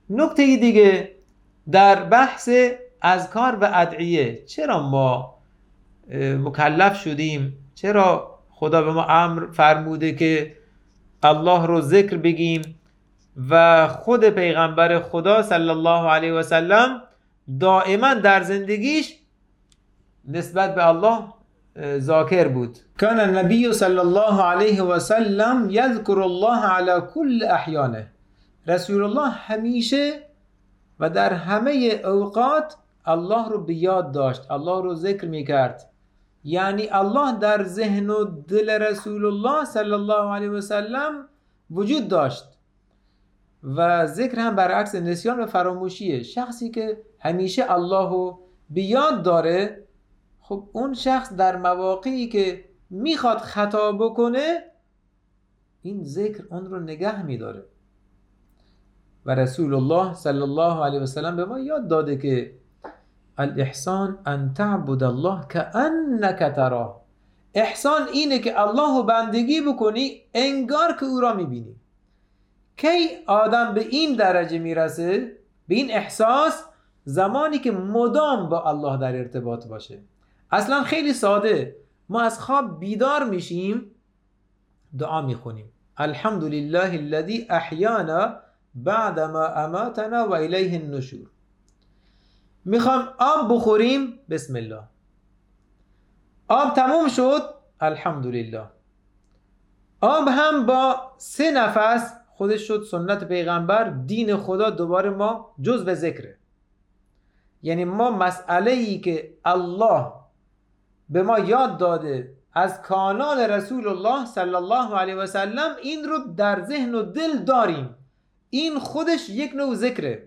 نکته دیگه در بحث اذکار و ادعیه، چرا ما مکلف شدیم، چرا خدا به ما امر فرموده که الله رو ذکر بگیم و خود پیغمبر خدا صلی الله علیه و سلم دائما در زندگیش نسبت به الله ذاکر بود. کان النبی صلی الله علیه و سلم یذکر الله علی کل احیانه. رسول الله همیشه و در همه اوقات الله رو به یاد داشت، الله رو ذکر میکرد. یعنی الله در ذهن و دل رسول الله صلی الله علیه و سلم وجود داشت و ذکر هم برعکس نسیان و فراموشیه. شخصی که همیشه الله رو به یاد داره، خب اون شخص در مواقعی که میخواد خطا بکنه این ذکر اون رو نگه میداره. و رسول الله صلی الله علیه و سلم به ما یاد داده که الاحسان ان تعبد الله کأنک تراه. احسان اینه که الله رو بندگی بکنی انگار که او را میبینی. کی آدم به این درجه میرسه، به این احساس؟ زمانی که مدام با الله در ارتباط باشه. اصلا خیلی ساده، ما از خواب بیدار میشیم دعا میخونیم الحمدلله الذی احیانا بعد ما اماتنا و الیه النشور. میخوام آب بخوریم، بسم الله. آب تموم شد، الحمدلله. آب هم با 3 نفس خودش شد سنت پیغمبر، دین خدا دوباره ما جزء ذکره. یعنی ما مسئله ای که الله به ما یاد داده از کانال رسول الله صلی الله علیه و سلم، این رو در ذهن و دل داریم. این خودش یک نوع ذکره.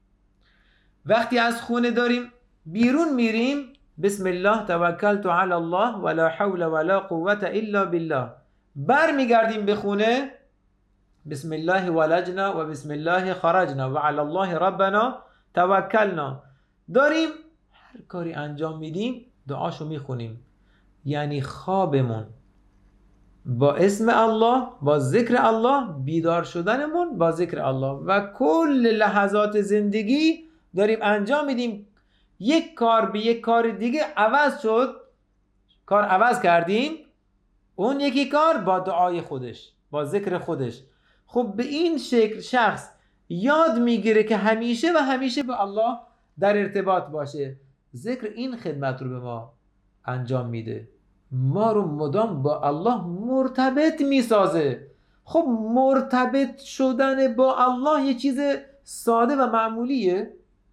وقتی از خونه داریم بیرون میریم، بسم الله توکلت علی الله ولا حول ولا قوة الا بالله. بر میگردیم به خونه، بسم الله ولجنا و بسم الله خرجنا و علی الله ربنا توکلنا. داریم هر کاری انجام میدیم دعاشو میخونیم. یعنی خوابمون با اسم الله، با ذکر الله، بیدار شدنمون با ذکر الله و کل لحظات زندگی داریم انجام میدیم. یک کار به یک کار دیگه عوض شد، کار عوض کردیم، اون یکی کار با دعای خودش، با ذکر خودش. خب به این شکل شخص یاد میگیره که همیشه و همیشه با الله در ارتباط باشه. ذکر این خدمت رو به ما انجام میده، ما رو مدام با الله مرتبط میسازه. خب مرتبط شدن با الله یه چیز ساده و معمولیه.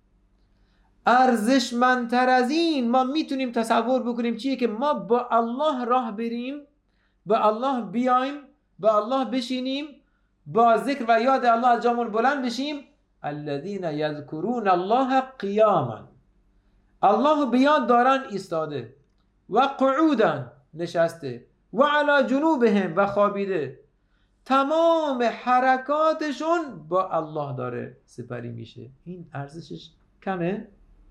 ارزشمندتر از این ما میتونیم تصور بکنیم چیه؟ که ما با الله راه بریم، با الله بیایم، با الله بشینیم، با ذکر و یاد الله از جامون بلند بشیم. الذین یذکرون الله قیاما، الله به یاد دارن ایستاده، و قعودا نشسته، و علی جنوبهم و خوابیده. تمام حرکاتشون با الله داره سپری میشه. این ارزشش کمه؟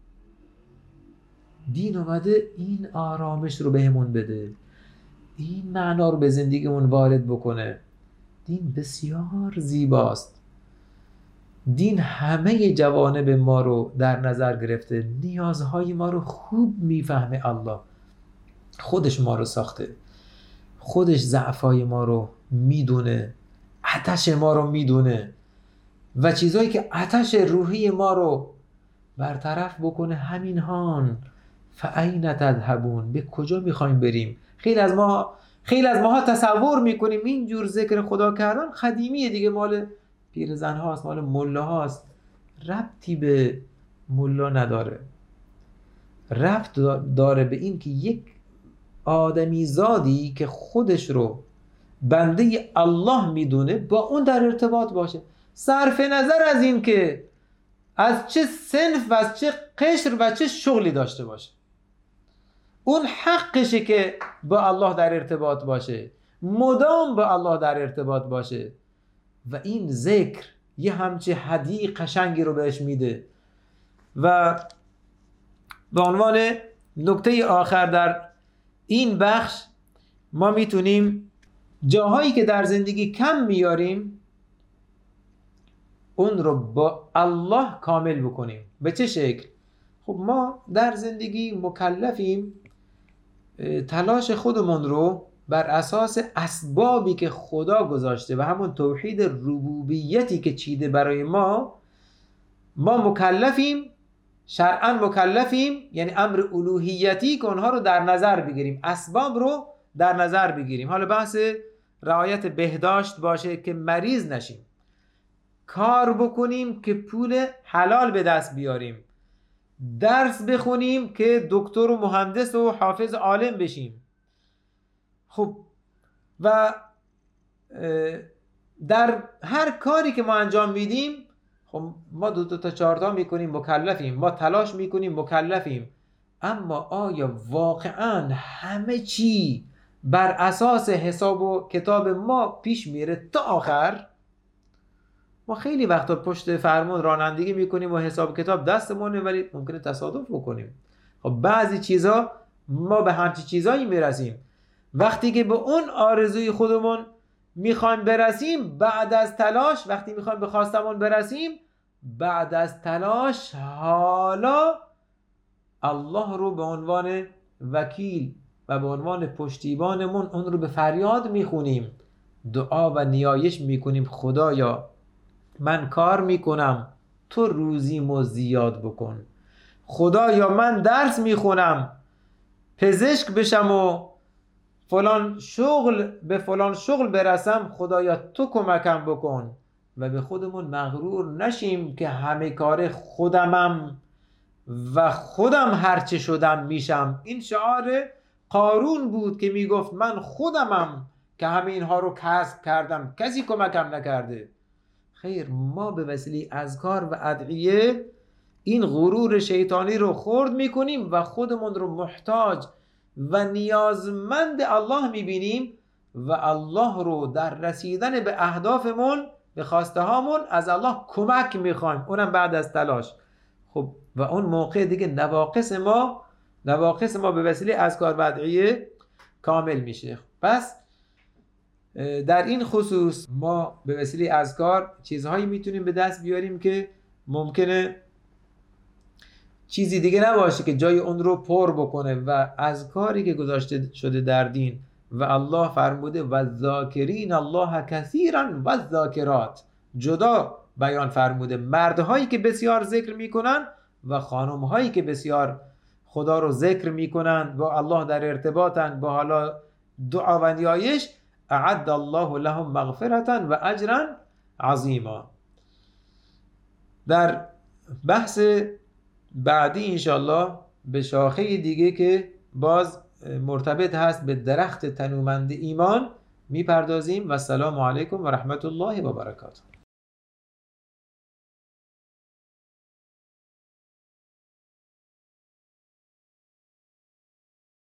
دین اومده این آرامش رو بهمون بده، این معنا رو به زندگیمون وارد بکنه. دین بسیار زیباست. دین همه جوانب ما رو در نظر گرفته. نیازهای ما رو خوب میفهمه. الله خودش ما رو ساخته، خودش ضعفای ما رو میدونه، آتش ما رو میدونه و چیزایی که آتش روحی ما رو برطرف بکنه همین هان. فأین تذهبون، به کجا میخوایم بریم؟ خیلی از ماها تصور میکنیم این جور ذکر خدا کردن قدیمیه دیگه، مال پیرزن هاست، مال ملا هاست. ربطی به ملا نداره، ربط داره به این که یک آدمی زادی که خودش رو بنده الله میدونه با اون در ارتباط باشه، صرف نظر از این که از چه صنف و از چه قشر و چه شغلی داشته باشه. اون حقشه که با الله در ارتباط باشه، مدام با الله در ارتباط باشه. و این ذکر یه همچه هدیه قشنگی رو بهش میده. و به عنوان نکته آخر در این بخش، ما میتونیم جاهایی که در زندگی کم میاریم اون رو با الله کامل بکنیم. به چه شکل؟ خب ما در زندگی مکلفیم تلاش خودمون رو بر اساس اسبابی که خدا گذاشته و همون توحید ربوبیتی که چیده برای ما مکلفیم، شرعاً مکلفیم، یعنی امر الوهیتی که اونها رو در نظر بگیریم، اسباب رو در نظر بگیریم. حالا بحث رعایت بهداشت باشه که مریض نشیم، کار بکنیم که پول حلال به دست بیاریم، درس بخونیم که دکتر و مهندس و حافظ عالم بشیم. خب و در هر کاری که ما انجام میدیم، خب ما دو تا 4 تا میکنیم، مکلفیم، ما تلاش میکنیم، مکلفیم. اما آیا واقعا همه چی بر اساس حساب و کتاب ما پیش میره تا آخر؟ ما خیلی وقتا پشت فرمون رانندگی میکنیم و حساب کتاب دستمونه، ولی ممکنه تصادف بکنیم. خب بعضی چیزا ما به همچی چیزایی میرسیم. وقتی که به اون آرزوی خودمون میخوایم برسیم، بعد از تلاش، وقتی میخوایم به خواستمون برسیم، بعد از تلاش حالا الله رو به عنوان وکیل و به عنوان پشتیبانمون اون رو به فریاد میخونیم، دعا و نیایش میکنیم: خدایا من کار میکنم، تو روزیمو زیاد بکن. خدایا من درس میخونم، پزشک بشم و به فلان شغل برسم، خدایا تو کمکم بکن. و به خودمون مغرور نشیم که همه کار خودمم و خودم هرچه شدم میشم. این شعار قارون بود که میگفت من خودمم که همه اینها رو کسب کردم، کسی کمکم نکرده. خیر، ما به وسیله اذکار و ادعیه این غرور شیطانی رو خرد میکنیم و خودمون رو محتاج و نیازمند الله میبینیم و الله رو در رسیدن به اهدافمون، به خواسته هامون از الله کمک میخوایم، اونم بعد از تلاش. خب و اون موقع دیگه نواقص ما به وسیله اذکار و ادعیه کامل میشه. پس در این خصوص ما به وسیله اذکار چیزهایی میتونیم به دست بیاریم که ممکنه چیزی دیگه نباشه که جای اون رو پر بکنه، و اذکاری که گذاشته شده در دین و الله فرموده و ذاکرین الله کثیرا و ذاکرات، جدا بیان فرموده مردهایی که بسیار ذکر میکنن و خانمهایی که بسیار خدا رو ذکر میکنن، با الله در ارتباطن، با حالا دعا و نیایش. اعد الله لهم مغفرتا و اجرا عظیما. در بحث بعدی انشالله به شاخه دیگه که باز مرتبط هست به درخت تنومند ایمان میپردازیم. و السلام علیکم و رحمت الله و برکاته.